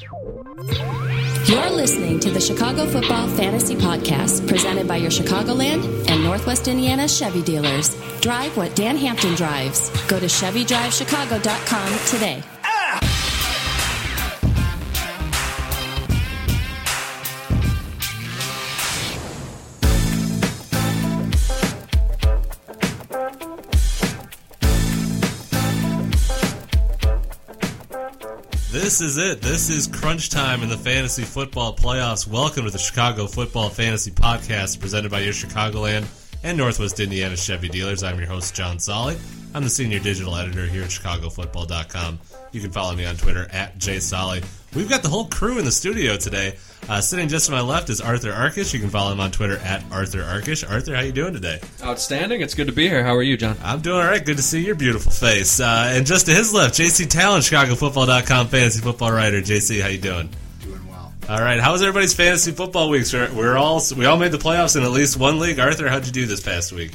You're listening to the Chicago Football Fantasy Podcast, presented by your Chicagoland and Northwest Indiana Chevy dealers. Drive what Dan Hampton drives. Go to ChevyDriveChicago.com today. This is it. This is crunch time in the fantasy football playoffs. Welcome to the Chicago Football Fantasy Podcast, presented by your Chicagoland and Northwest Indiana Chevy dealers. I'm your host, John Solly. I'm the senior digital editor here at ChicagoFootball.com. You can follow me on Twitter at JSolly. We've got the whole crew in the studio today. Sitting just to my left is Arthur Arkish. You can follow him on Twitter at Arthur Arkish. Arthur, how you doing today? Outstanding. It's good to be here. How are you, John? I'm doing all right. Good to see your beautiful face. And just to his left, JC Talon, ChicagoFootball.com fantasy football writer. JC, how you doing? Doing well. All right. How was everybody's fantasy football weeks? We all made the playoffs in at least one league. Arthur, how'd you do this past week?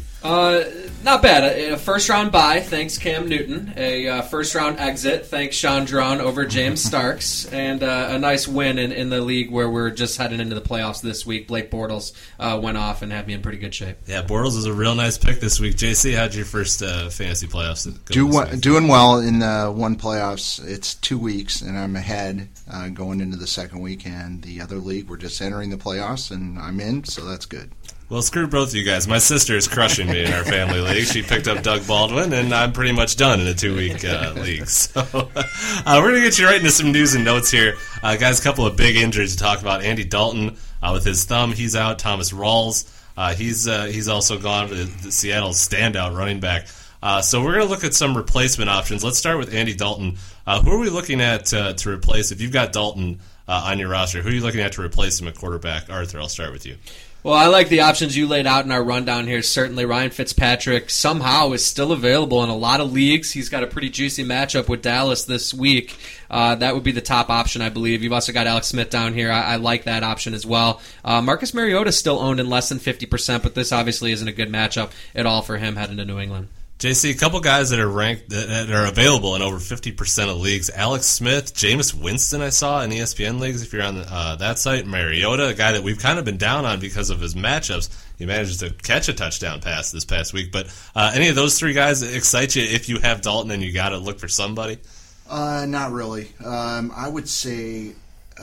Not bad. A first-round bye, thanks Cam Newton. A first-round exit, thanks Sean Drawn over James Starks. And a nice win in the league where we're just heading into the playoffs this week. Blake Bortles went off and had me in pretty good shape. Yeah, Bortles is a real nice pick this week. JC, how'd your first fantasy playoffs go? Doing well in the one playoffs. It's 2 weeks, and I'm ahead going into the second week. And the other league, we're just entering the playoffs, and I'm in, so that's good. Well, screw both of you guys. My sister is crushing me in our family league. She picked up Doug Baldwin, and I'm pretty much done in a 2-week league. So we're going to get you right into some news and notes here. Guys, a couple of big injuries to talk about. Andy Dalton with his thumb, he's out. Thomas Rawls, he's also gone for the Seattle standout running back. So we're going to look at some replacement options. Let's start with Andy Dalton. Who are we looking at to replace? If you've got Dalton on your roster, who are you looking at to replace him at quarterback? Arthur, I'll start with you. Well, I like the options you laid out in our rundown here. Certainly, Ryan Fitzpatrick somehow is still available in a lot of leagues. He's got a pretty juicy matchup with Dallas this week. That would be the top option, I believe. You've also got Alex Smith down here. I like that option as well. Marcus Mariota is still owned in less than 50%, but this obviously isn't a good matchup at all for him heading to New England. JC, a couple guys that are ranked that are available in over 50% of leagues. Alex Smith, Jameis Winston I saw in ESPN leagues if you're on that site. Mariota, a guy that we've kind of been down on because of his matchups. He manages to catch a touchdown pass this past week. But any of those three guys excite you if you have Dalton and you got to look for somebody? Not really. I would say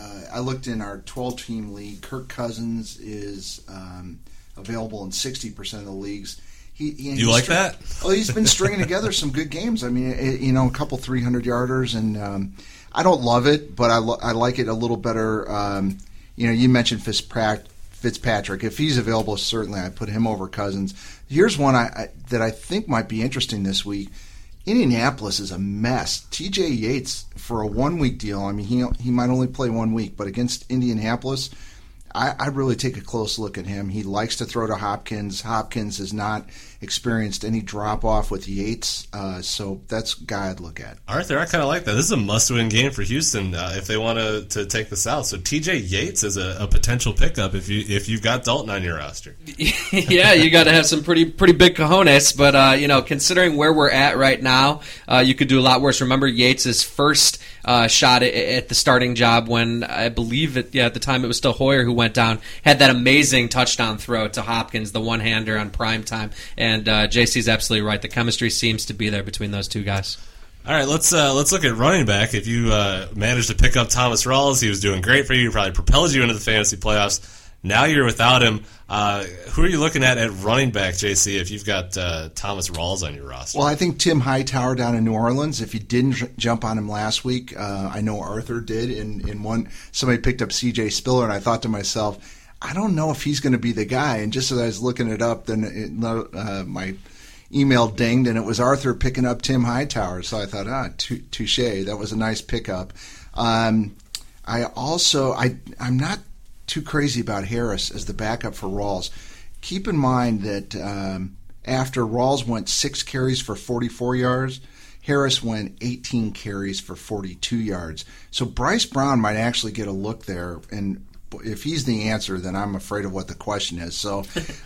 I looked in our 12-team league. Kirk Cousins is available in 60% of the leagues. You like that? Well, he's been stringing together some good games. I mean, a couple 300-yarders, and I don't love it, but I like it a little better. You mentioned Fitzpatrick. If he's available, certainly I put him over Cousins. Here's one that I think might be interesting this week. Indianapolis is a mess. T.J. Yates for a 1-week deal. I mean, he might only play 1 week, but against Indianapolis, I'd really take a close look at him. He likes to throw to Hopkins. Hopkins has not experienced any drop-off with Yates, so that's a guy I'd look at. Arthur, I kind of like that. This is a must-win game for Houston if they want to take the South. So T.J. Yates is a potential pickup if you've got Dalton on your roster. Yeah, you got to have some pretty big cojones, but considering where we're at right now, you could do a lot worse. Remember Yates' first shot at the starting job when I believe at the time it was still Hoyer who went down, had that amazing touchdown throw to Hopkins, the one-hander on prime time. And JC's absolutely right. The chemistry seems to be there between those two guys. All right, let's look at running back. If you managed to pick up Thomas Rawls, he was doing great for you. He probably propelled you into the fantasy playoffs. Now you're without him. Who are you looking at running back, JC, if you've got Thomas Rawls on your roster? Well, I think Tim Hightower down in New Orleans, if you didn't jump on him last week, I know Arthur did in one. Somebody picked up C.J. Spiller, and I thought to myself, I don't know if he's going to be the guy. And just as I was looking it up, then my email dinged, and it was Arthur picking up Tim Hightower. So I thought, touche. That was a nice pickup. I'm not too crazy about Harris as the backup for Rawls. Keep in mind that after Rawls went 6 carries for 44 yards, Harris went 18 carries for 42 yards. So Bryce Brown might actually get a look there, and if he's the answer, then I'm afraid of what the question is. So,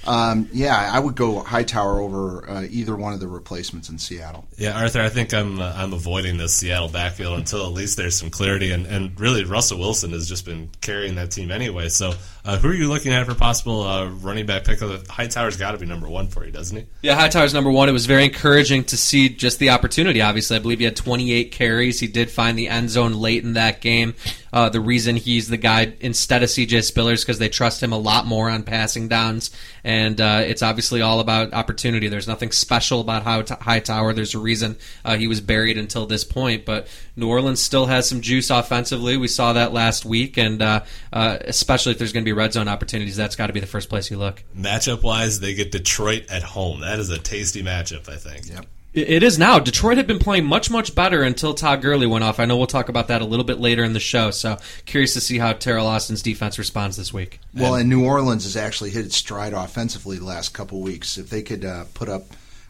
I would go Hightower over either one of the replacements in Seattle. Yeah, Arthur, I think I'm avoiding the Seattle backfield until at least there's some clarity. And really, Russell Wilson has just been carrying that team anyway. So who are you looking at for possible running back pickup? Hightower's got to be number one for you, doesn't he? Yeah, Hightower's number one. It was very encouraging to see just the opportunity, obviously. I believe he had 28 carries. He did find the end zone late in that game. The reason he's the guy instead of C.J. Spillers because they trust him a lot more on passing downs, and it's obviously all about opportunity. There's nothing special about Hightower. There's a reason he was buried until this point, but New Orleans still has some juice offensively. We saw that last week, and especially if there's going to be red zone opportunities, that's got to be the first place you look. Matchup-wise, they get Detroit at home. That is a tasty matchup, I think. Yep. It is now. Detroit had been playing much, much better until Todd Gurley went off. I know we'll talk about that a little bit later in the show, so curious to see how Terrell Austin's defense responds this week. Well, and New Orleans has actually hit its stride offensively the last couple of weeks. If they could put up,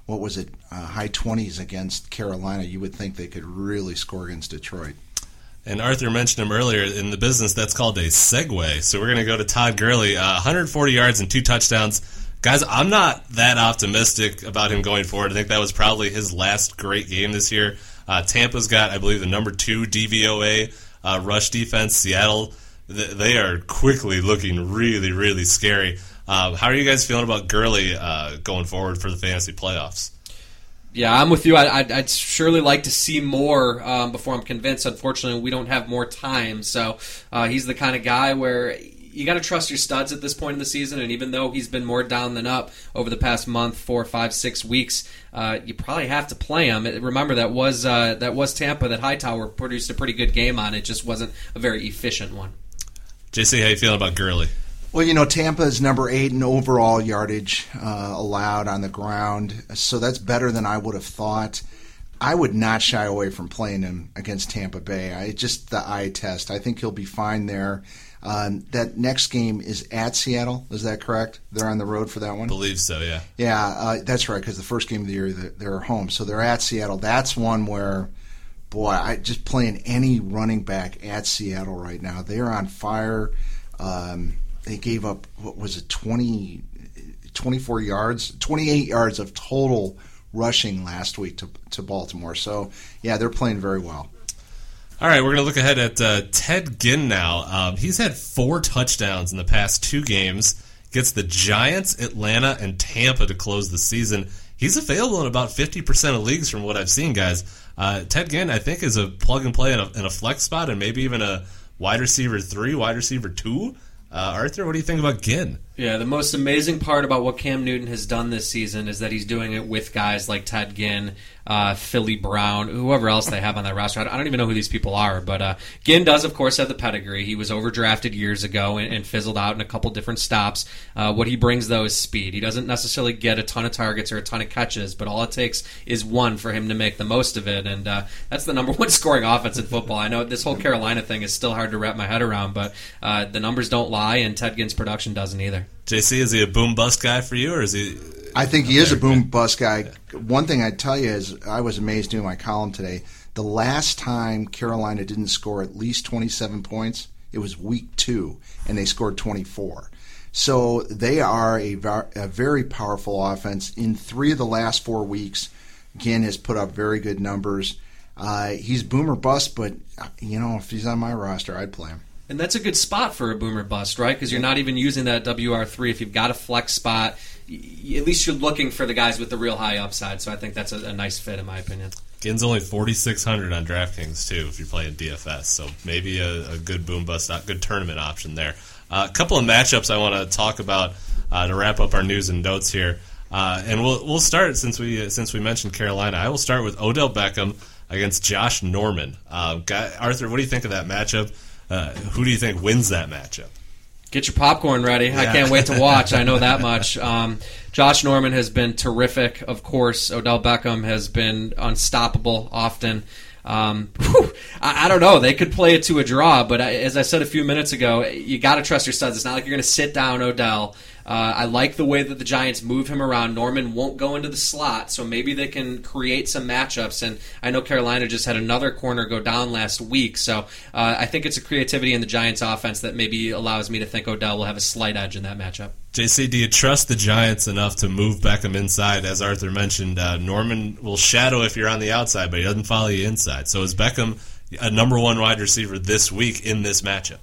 high 20s against Carolina, you would think they could really score against Detroit. And Arthur mentioned him earlier. In the business, that's called a segue. So we're going to go to Todd Gurley, 140 yards and 2 touchdowns. Guys, I'm not that optimistic about him going forward. I think that was probably his last great game this year. Tampa's got, I believe, the number 2 DVOA rush defense. Seattle, they are quickly looking really, really scary. How are you guys feeling about Gurley going forward for the fantasy playoffs? Yeah, I'm with you. I'd surely like to see more before I'm convinced. Unfortunately, we don't have more time. So he's the kind of guy where you got to trust your studs at this point in the season, and even though he's been more down than up over the past month, 4, 5, 6 weeks, you probably have to play him. Remember, that was Tampa that Hightower produced a pretty good game on. It just wasn't a very efficient one. JC, how you feeling about Gurley? Well, Tampa is number 8 in overall yardage allowed on the ground, so that's better than I would have thought. I would not shy away from playing him against Tampa Bay. Just the eye test. I think he'll be fine there. That next game is at Seattle. Is that correct? They're on the road for that one? I believe so, yeah. Yeah, that's right, because the first game of the year, they're home. So they're at Seattle. That's one where, boy, just playing any running back at Seattle right now. They are on fire. They gave up, 24 yards, 28 yards of total rushing last week to Baltimore. So, yeah, they're playing very well. All right, we're going to look ahead at Ted Ginn now. He's had 4 touchdowns in the past 2 games. Gets the Giants, Atlanta, and Tampa to close the season. He's available in about 50% of leagues from what I've seen, guys. Ted Ginn, I think, is a plug-and-play in a flex spot and maybe even a wide receiver 3, wide receiver 2. Arthur, what do you think about Ginn? Yeah, the most amazing part about what Cam Newton has done this season is that he's doing it with guys like Ted Ginn, Philly Brown, whoever else they have on that roster. I don't even know who these people are, but Ginn does, of course, have the pedigree. He was overdrafted years ago and fizzled out in a couple different stops. What he brings, though, is speed. He doesn't necessarily get a ton of targets or a ton of catches, but all it takes is one for him to make the most of it, and that's the number 1 scoring offense in football. I know this whole Carolina thing is still hard to wrap my head around, but the numbers don't lie, and Ted Ginn's production doesn't either. JC, is he a boom-bust guy for you, or is he... I think he is a boom-bust guy. One thing I'd tell you is I was amazed doing my column today. The last time Carolina didn't score at least 27 points, it was week 2, and they scored 24. So they are a very powerful offense. In 3 of the last 4 weeks, Ginn has put up very good numbers. He's boom or bust, but if he's on my roster, I'd play him. And that's a good spot for a boomer bust, right? Because you're not even using that WR3. If you've got a flex spot, at least you're looking for the guys with the real high upside. So I think that's a nice fit, in my opinion. Ginn's only 4,600 on DraftKings, too, if you're playing DFS. So maybe a good boom bust, good tournament option there. A couple of matchups I want to talk about to wrap up our news and notes here. And we'll start, since we mentioned Carolina, I will start with Odell Beckham against Josh Norman. Arthur, what do you think of that matchup? Who do you think wins that matchup? Get your popcorn ready. Yeah. I can't wait to watch. I know that much. Josh Norman has been terrific, of course. Odell Beckham has been unstoppable often. I don't know. They could play it to a draw, but as I said a few minutes ago, you got to trust your studs. It's not like you're going to sit down Odell I like the way that the Giants move him around. Norman won't go into the slot, so maybe they can create some matchups. And I know Carolina just had another corner go down last week, so I think it's a creativity in the Giants' offense that maybe allows me to think Odell will have a slight edge in that matchup. JC, do you trust the Giants enough to move Beckham inside? As Arthur mentioned, Norman will shadow if you're on the outside, but he doesn't follow you inside. So is Beckham a number one wide receiver this week in this matchup?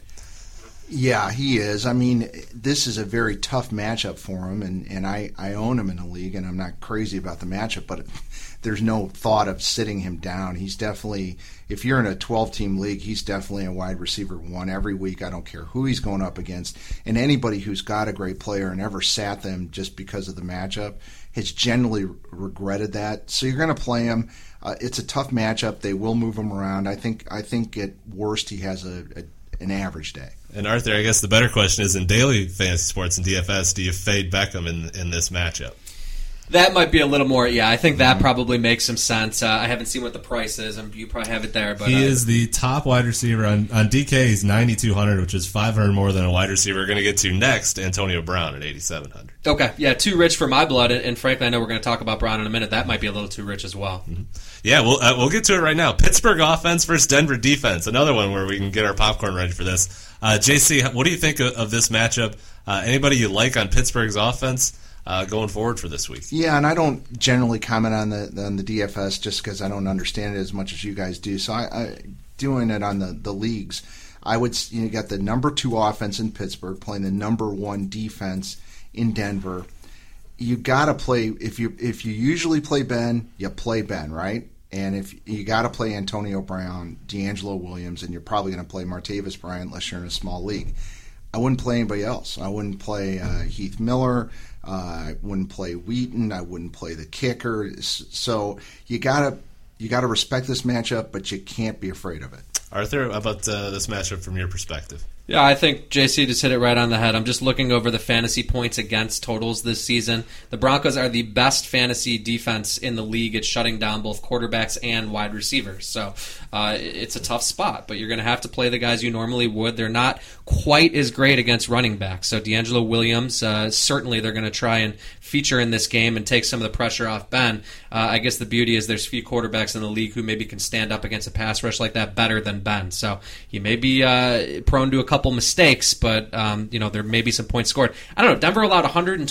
Yeah, he is. I mean, this is a very tough matchup for him, and I own him in the league, and I'm not crazy about the matchup, but there's no thought of sitting him down. He's definitely, if you're in a 12-team league, he's definitely a wide receiver one every week. I don't care who he's going up against. And anybody who's got a great player and ever sat them just because of the matchup has generally regretted that. So you're going to play him. It's a tough matchup. They will move him around. I think at worst he has an average day. And Arthur, I guess the better question is, in daily fantasy sports and DFS, do you fade Beckham in this matchup? That might be a little more, I think that probably makes some sense. I haven't seen what the price is, and you probably have it there. But he is the top wide receiver on DK. He's 9,200, which is 500 more than a wide receiver. We're going to get to next, Antonio Brown at 8,700. Okay, yeah, too rich for my blood, and frankly, I know we're going to talk about Brown in a minute. That might be a little too rich as well. Mm-hmm. Yeah, we'll get to it right now. Pittsburgh offense versus Denver defense. Another one where we can get our popcorn ready for this. JC, what do you think of this matchup? Anybody you like on Pittsburgh's offense going forward for this week? Yeah, and I don't generally comment on the DFS just because I don't understand it as much as you guys do. So I doing it on the leagues, I would you got the number 2 offense in Pittsburgh playing the number 1 defense in Denver. You got to play if you usually play Ben, you play Ben, right? And if you got to play Antonio Brown, D'Angelo Williams, and you're probably going to play Martavis Bryant unless you're in a small league. I wouldn't play anybody else. I wouldn't play Heath Miller. I wouldn't play Wheaton. I wouldn't play the kicker. So you gotta respect this matchup, but you can't be afraid of it. Arthur, how about this matchup from your perspective? Yeah, I think JC just hit it right on the head. I'm just looking over the fantasy points against totals this season. The Broncos are the best fantasy defense in the league at shutting down both quarterbacks and wide receivers. So it's a tough spot, but you're going to have to play the guys you normally would. They're not quite as great against running backs. So D'Angelo Williams, certainly they're going to try and feature in this game and take some of the pressure off Ben. I guess the beauty is there's few quarterbacks in the league who maybe can stand up against a pass rush like that better than Ben. So he may be prone to a couple mistakes, but there may be some points scored. I don't know. Denver allowed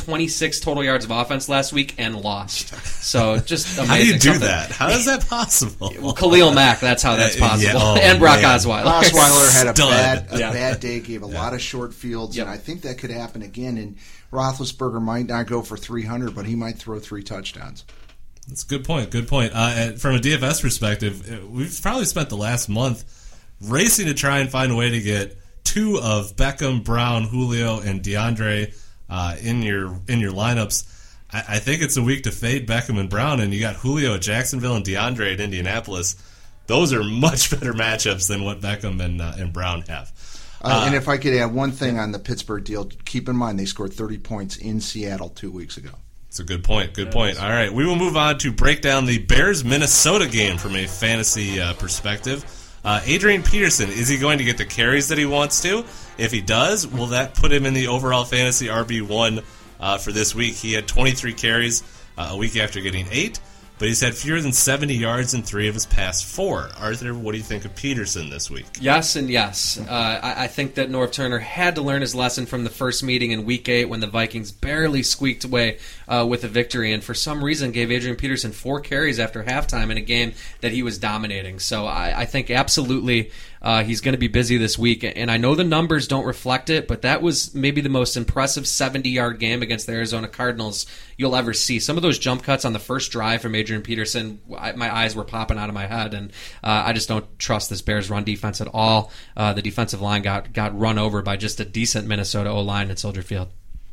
126 total yards of offense last week and lost. So just amazing. How do you do that? How is that possible? Well, Khalil Mack, that's how that's possible. Yeah, and Brock man. Osweiler. Osweiler had a Stud. bad day, gave a lot of short fields, and I think that could happen again. And Roethlisberger might not go for 300, but he might throw 3 touchdowns. That's a good point. Good point. From a DFS perspective, we've probably spent the last month racing to try and find a way to get 2 of Beckham, Brown, Julio, and DeAndre in your lineups. I think it's a week to fade Beckham and Brown, and you got Julio at Jacksonville and DeAndre at Indianapolis. Those are much better matchups than what Beckham and Brown have. And if I could add one thing on the Pittsburgh deal, keep in mind they scored 30 points in Seattle 2 weeks ago. That's a good point. Good point. All right, we will move on to break down the Bears-Minnesota game from a fantasy perspective. Adrian Peterson, is he going to get the carries that he wants to? If he does, will that put him in the overall fantasy RB1 for this week? He had 23 carries a week after getting 8, but he's had fewer than 70 yards in 3 of his past 4. Arthur, what do you think of Peterson this week? Yes and yes. I think that Norv Turner had to learn his lesson from the first meeting in Week 8 when the Vikings barely squeaked away with a victory, and for some reason gave Adrian Peterson 4 carries after halftime in a game that he was dominating. So I think absolutely he's going to be busy this week, and I know the numbers don't reflect it, but that was maybe the most impressive 70-yard game against the Arizona Cardinals you'll ever see. Some of those jump cuts on the first drive from Adrian Peterson, my eyes were popping out of my head, and I just don't trust this Bears run defense at all. The defensive line got run over by just a decent Minnesota O-line at Soldier Field.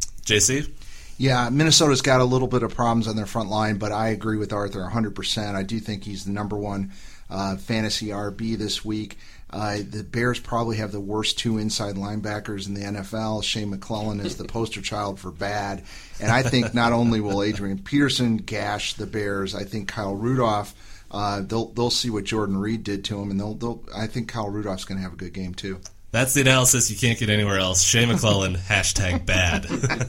JC? Yeah, Minnesota's got a little bit of problems on their front line, but I agree with Arthur 100%. I do think he's the number 1 fantasy RB this week. The Bears probably have the worst 2 inside linebackers in the NFL. Shane McClellan is the poster child for bad. And I think not only will Adrian Peterson gash the Bears, I think Kyle Rudolph, they'll see what Jordan Reed did to him, and I think Kyle Rudolph's going to have a good game too. That's the analysis you can't get anywhere else. Shea McClellan, #bad.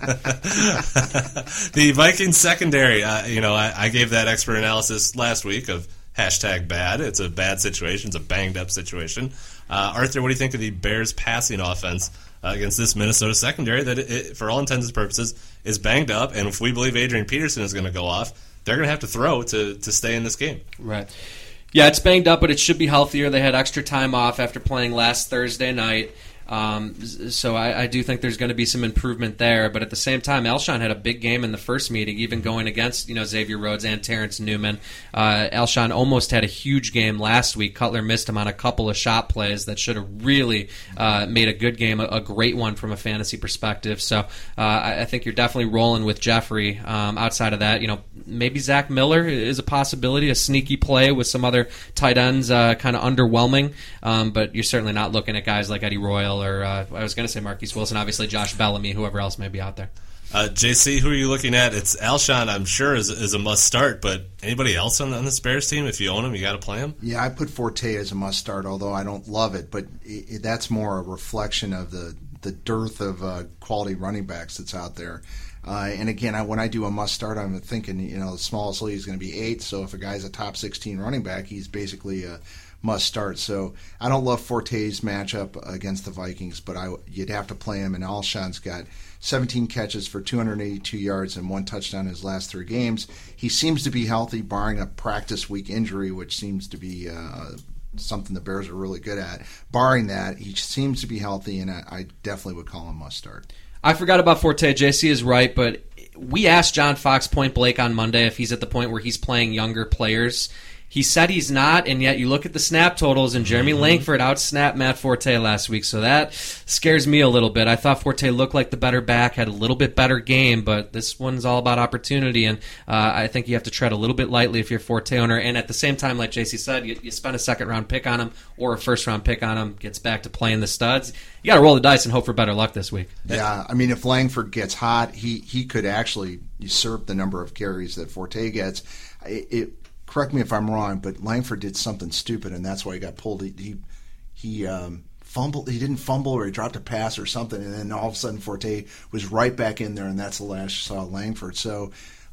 The Vikings secondary, I gave that expert analysis last week of #bad. It's a bad situation. It's a banged-up situation. Arthur, what do you think of the Bears' passing offense against this Minnesota secondary that, for all intents and purposes, is banged up? And if we believe Adrian Peterson is going to go off, they're going to have to throw to stay in this game. Right. Yeah, it's banged up, but it should be healthier. They had extra time off after playing last Thursday night. So I do think there's going to be some improvement there. But at the same time, Alshon had a big game in the first meeting, even going against Xavier Rhodes and Terrence Newman. Alshon almost had a huge game last week. Cutler missed him on a couple of shot plays that should have really made a good game, a great one from a fantasy perspective. So I think you're definitely rolling with Jeffrey. Outside of that, maybe Zach Miller is a possibility, a sneaky play with some other tight ends kind of underwhelming. But you're certainly not looking at guys like Eddie Royal or I was going to say Marquise Wilson, obviously Josh Bellamy, whoever else may be out there. JC, who are you looking at? It's Alshon, I'm sure, is a must-start, but anybody else on this Bears team, if you own him, you got to play him? Yeah, I put Forte as a must-start, although I don't love it, but that's more a reflection of the dearth of quality running backs that's out there. And again, when I do a must-start, I'm thinking, the smallest league is going to be 8, so if a guy's a top 16 running back, he's basically a must start. So I don't love Forte's matchup against the Vikings, but you'd have to play him. And Alshon's got 17 catches for 282 yards and 1 touchdown in his last 3 games. He seems to be healthy, barring a practice week injury, which seems to be something the Bears are really good at. Barring that, he seems to be healthy, and I definitely would call him must start. I forgot about Forte. JC is right, but we asked John Fox point blank on Monday if he's at the point where he's playing younger players. He said he's not, and yet you look at the snap totals, and Jeremy Langford outsnapped Matt Forte last week, so that scares me a little bit. I thought Forte looked like the better back, had a little bit better game, but this one's all about opportunity, and I think you have to tread a little bit lightly if you're a Forte owner. And at the same time, like JC said, you spend a second-round pick on him or a first-round pick on him, gets back to playing the studs. You got to roll the dice and hope for better luck this week. Yeah, I mean, if Langford gets hot, he could actually usurp the number of carries that Forte gets. Correct me if I'm wrong, but Langford did something stupid, and that's why he got pulled. He fumbled. He didn't fumble, or he dropped a pass or something, and then all of a sudden Forte was right back in there, and that's the last you saw of Langford. So,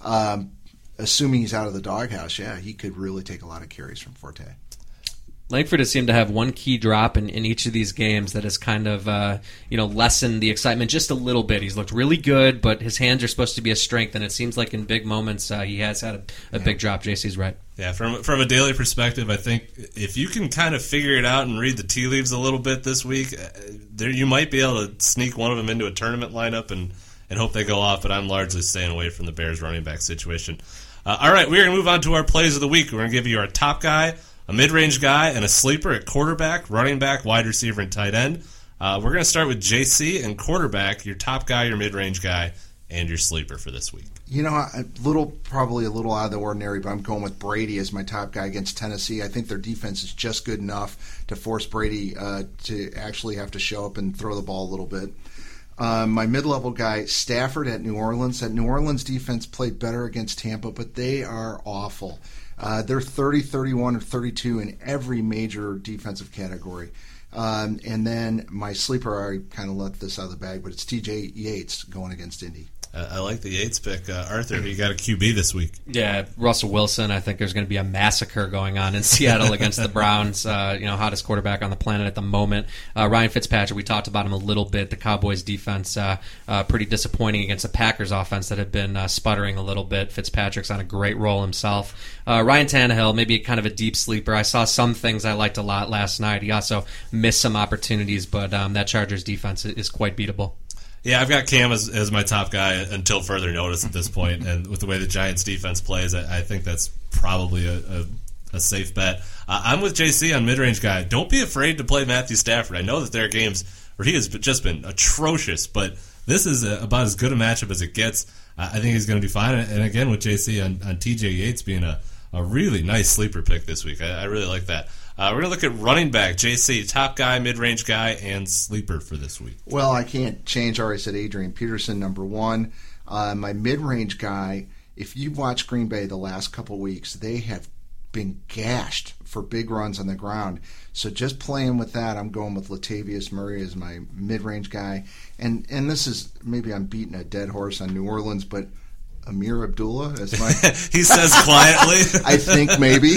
assuming he's out of the doghouse, yeah, he could really take a lot of carries from Forte. Langford has seemed to have one key drop in each of these games that has kind of lessened the excitement just a little bit. He's looked really good, but his hands are supposed to be a strength, and it seems like in big moments he has had a big drop. JC's right. Yeah, from a daily perspective, I think if you can kind of figure it out and read the tea leaves a little bit this week, you might be able to sneak one of them into a tournament lineup and hope they go off, but I'm largely staying away from the Bears running back situation. All right, we're going to move on to our plays of the week. We're going to give you our top guy, a mid-range guy, and a sleeper at quarterback, running back, wide receiver, and tight end. We're going to start with JC and quarterback, your top guy, your mid-range guy, and your sleeper for this week. Probably a little out of the ordinary, but I'm going with Brady as my top guy against Tennessee. I think their defense is just good enough to force Brady to actually have to show up and throw the ball a little bit. My mid-level guy, Stafford at New Orleans. That New Orleans defense played better against Tampa, but they are awful. They're 30, 31, or 32 in every major defensive category. And then my sleeper, I kind of let this out of the bag, but it's TJ Yates going against Indy. I like the Yates pick. Arthur, you got a QB this week. Yeah, Russell Wilson. I think there's going to be a massacre going on in Seattle against the Browns. Hottest quarterback on the planet at the moment. Ryan Fitzpatrick, we talked about him a little bit. The Cowboys defense pretty disappointing against the Packers offense that had been sputtering a little bit. Fitzpatrick's on a great roll himself. Ryan Tannehill, maybe kind of a deep sleeper. I saw some things I liked a lot last night. He also missed some opportunities, but that Chargers defense is quite beatable. Yeah, I've got Cam as my top guy until further notice at this point, and with the way the Giants' defense plays, I think that's probably a safe bet. I'm with JC on mid-range guy. Don't be afraid to play Matthew Stafford. I know that there are games where he has just been atrocious, but this is about as good a matchup as it gets. I think he's going to be fine. And again, with JC on TJ Yates being a really nice sleeper pick this week. I really like that. We're going to look at running back. JC, top guy, mid-range guy, and sleeper for this week. Well, I can't change. I already said Adrian Peterson, number one. My mid-range guy, if you've watched Green Bay the last couple weeks, they have been gashed for big runs on the ground. So just playing with that, I'm going with Latavius Murray as my mid-range guy. And this is, maybe I'm beating a dead horse on New Orleans, but Amir Abdullah as my... He says quietly. I think maybe.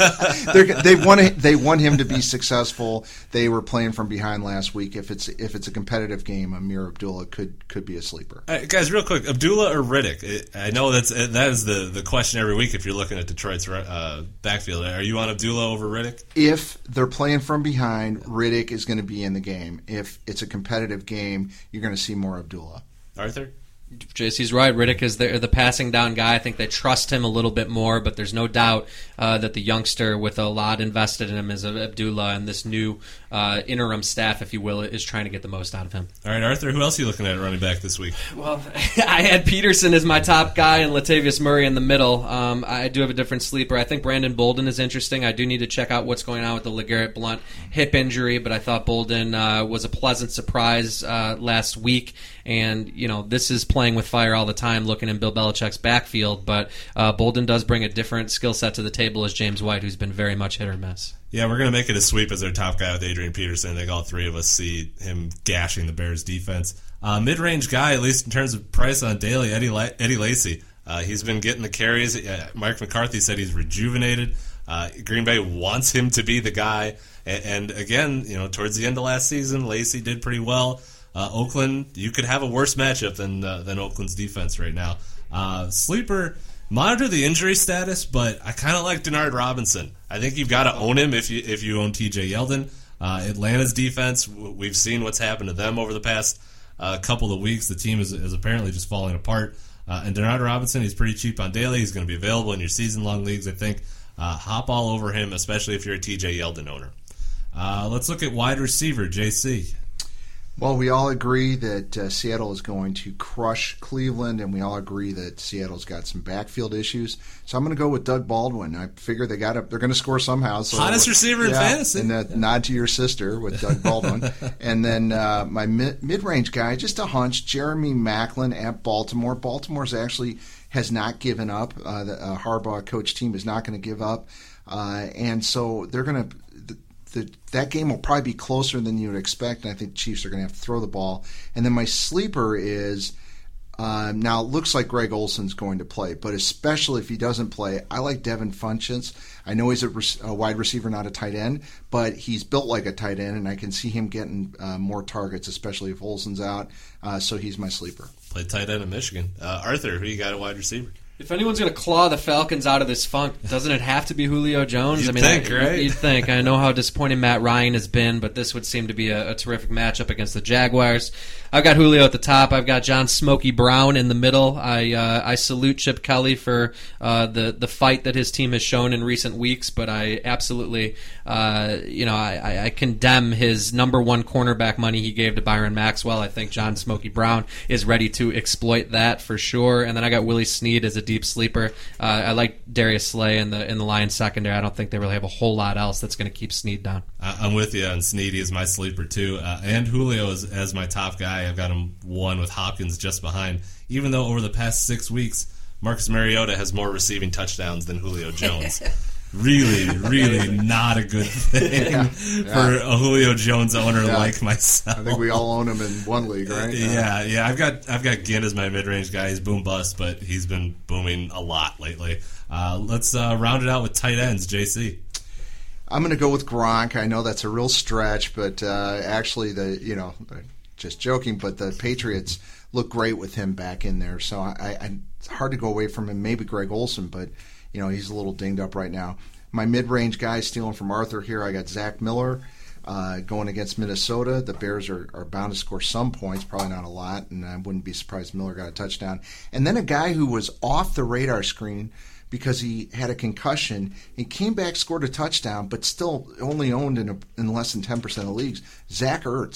They want him to be successful. They were playing from behind last week. If it's a competitive game, Amir Abdullah could be a sleeper. Guys, real quick, Abdullah or Riddick? I know that is the question every week if you're looking at Detroit's backfield. Are you on Abdullah over Riddick? If they're playing from behind, Riddick is going to be in the game. If it's a competitive game, you're going to see more Abdullah. Arthur? JC's right. Riddick is the passing down guy. I think they trust him a little bit more, but there's no doubt that the youngster with a lot invested in him is Abdullah, and this new interim staff, if you will, is trying to get the most out of him. All right, Arthur, who else are you looking at running back this week? Well, I had Peterson as my top guy and Latavius Murray in the middle. I do have a different sleeper. I think Brandon Bolden is interesting. I do need to check out what's going on with the LeGarrette Blount hip injury, but I thought Bolden was a pleasant surprise last week. And, this is playing with fire all the time, looking in Bill Belichick's backfield. But Bolden does bring a different skill set to the table as James White, who's been very much hit or miss. Yeah, we're going to make it a sweep as our top guy with Adrian Peterson. I think all three of us see him gashing the Bears' defense. Mid-range guy, at least in terms of price on daily, Eddie Lacy. He's been getting the carries. Mike McCarthy said he's rejuvenated. Green Bay wants him to be the guy. And again, towards the end of last season, Lacy did pretty well. Oakland, you could have a worse matchup than Oakland's defense right now. Sleeper, monitor the injury status, but I kind of like Denard Robinson. I think you've got to own him if you own TJ Yeldon. Atlanta's defense, we've seen what's happened to them over the past couple of weeks. The team is apparently just falling apart. And Denard Robinson, he's pretty cheap on daily. He's going to be available in your season-long leagues, I think. Hop all over him, especially if you're a TJ Yeldon owner. Let's look at wide receiver, JC. Well, we all agree that Seattle is going to crush Cleveland, and we all agree that Seattle's got some backfield issues. So I'm going to go with Doug Baldwin. I figure they're going to score somehow. So hottest receiver in fantasy. And a nod to your sister with Doug Baldwin. And then my mid-range guy, just a hunch, Jeremy Maclin at Baltimore. Baltimore's actually has not given up. The Harbaugh coach team is not going to give up. And so they're going to that game will probably be closer than you would expect, and I think the Chiefs are going to have to throw the ball. And then my sleeper is, now it looks like Greg Olson's going to play, but especially if he doesn't play, I like Devin Funchess. I know he's a wide receiver, not a tight end, but he's built like a tight end, and I can see him getting more targets, especially if Olson's out. So he's my sleeper. Played tight end in Michigan. Arthur, who you got at wide receiver? If anyone's going to claw the Falcons out of this funk, doesn't it have to be Julio Jones? Right? You'd think. I know how disappointing Matt Ryan has been, but this would seem to be a terrific matchup against the Jaguars. I've got Julio at the top. I've got John Smokey Brown in the middle. I salute Chip Kelly for the fight that his team has shown in recent weeks, but I absolutely, I condemn his number one cornerback money he gave to Byron Maxwell. I think John Smokey Brown is ready to exploit that for sure. And then I got Willie Snead as a deep sleeper. I like Darius Slay in the Lions secondary. I don't think they really have a whole lot else that's going to keep Snead down. I'm with you on Snead. He is my sleeper too, and Julio is as my top guy. I've got him one with Hopkins just behind. Even though over the past 6 weeks, Marcus Mariota has more receiving touchdowns than Julio Jones. Really not a good thing for a Julio Jones owner like myself. I think we all own him in one league, right? Yeah. I've got Ginn as my mid-range guy. He's boom bust, but he's been booming a lot lately. Let's round it out with tight ends, JC. I'm going to go with Gronk. I know that's a real stretch, but actually, just joking, but the Patriots look great with him back in there. So it's hard to go away from him. Maybe Greg Olsen, but he's a little dinged up right now. My mid-range guy, stealing from Arthur here, I got Zach Miller going against Minnesota. The Bears are bound to score some points, probably not a lot, and I wouldn't be surprised if Miller got a touchdown. And then a guy who was off the radar screen because he had a concussion. He came back, scored a touchdown, but still only owned in less than 10% of leagues. Zach Ertz.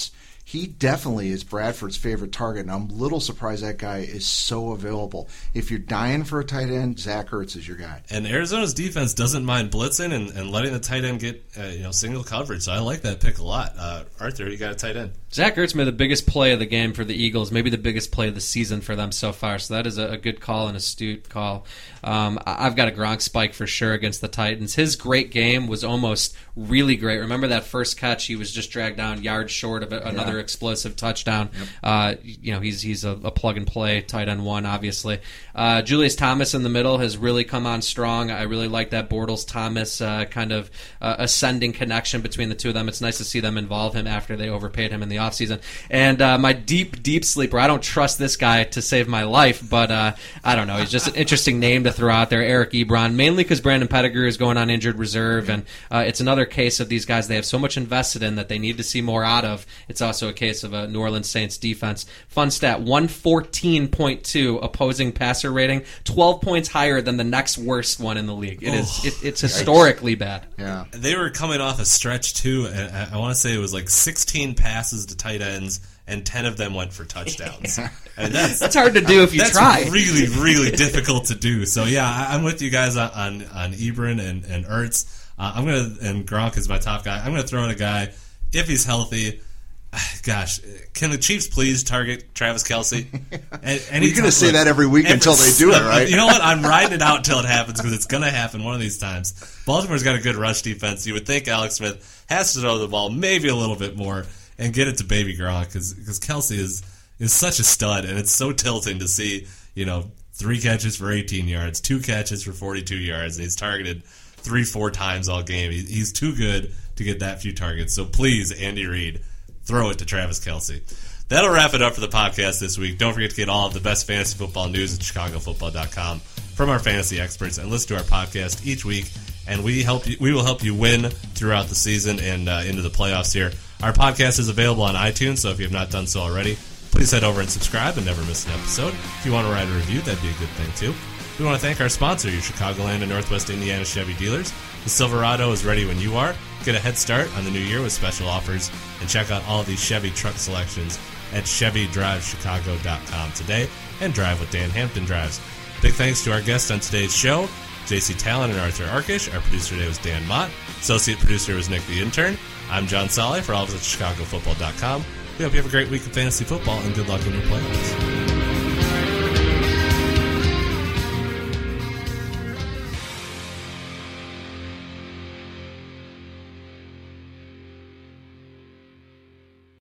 he definitely is Bradford's favorite target, and I'm a little surprised that guy is so available. If you're dying for a tight end, Zach Ertz is your guy. And Arizona's defense doesn't mind blitzing and letting the tight end get single coverage, so I like that pick a lot. Arthur, you got a tight end. Zach Ertz made the biggest play of the game for the Eagles, maybe the biggest play of the season for them so far, so that is a good call, an astute call. I've got a Gronk spike for sure against the Titans. His great game was almost really great. Remember that first catch? He was just dragged down yards short of another explosive touchdown. Yep. He's a plug-and-play tight end one, obviously. Julius Thomas in the middle has really come on strong. I really like that Bortles-Thomas kind of ascending connection between the two of them. It's nice to see them involve him after they overpaid him in the offseason. And my deep sleeper, I don't trust this guy to save my life, but I don't know. He's just an interesting name to throw out there, Eric Ebron, mainly because Brandon Pettigrew is going on injured reserve, and it's another case of these guys they have so much invested in that they need to see more out of. It's also a case of a New Orleans Saints defense. Fun stat, 114.2 opposing passer rating, 12 points higher than the next worst one in the league. It's historically bad. Yeah. They were coming off a stretch, too, and I want to say it was like 16 passes to tight ends, and 10 of them went for touchdowns. And that's hard to do if you try. That's really, really difficult to do. So, yeah, I'm with you guys on Ebron and Ertz. And Gronk is my top guy. I'm going to throw in a guy, if he's healthy. Gosh, can the Chiefs please target Travis Kelce? You're going to say that every week until they do it, right? You know what? I'm riding it out until it happens because it's going to happen one of these times. Baltimore's got a good rush defense. You would think Alex Smith has to throw the ball maybe a little bit more and get it to baby Gronk because Kelce is such a stud, and it's so tilting to see 3 catches for 18 yards, 2 catches for 42 yards, and he's targeted 3-4 times all game. He's too good to get that few targets. So please, Andy Reid, throw it to Travis Kelce. That'll wrap it up for the podcast this week. Don't forget to get all of the best fantasy football news at chicagofootball.com from our fantasy experts, and listen to our podcast each week. And we will help you win throughout the season and into the playoffs here. Our podcast is available on iTunes, so if you have not done so already, please head over and subscribe and never miss an episode. If you want to write a review, that'd be a good thing too. We want to thank our sponsor, your Chicagoland and Northwest Indiana Chevy dealers. The Silverado is ready when you are. Get a head start on the new year with special offers, and check out all of these Chevy truck selections at ChevyDriveChicago.com today, and drive what Dan Hampton drives. Big thanks to our guests on today's show, JC Talon and Arthur Arkish. Our producer today was Dan Mott. Associate producer was Nick the Intern. I'm John Solly for all of us at ChicagoFootball.com. We hope you have a great week of fantasy football, and good luck in your playoffs.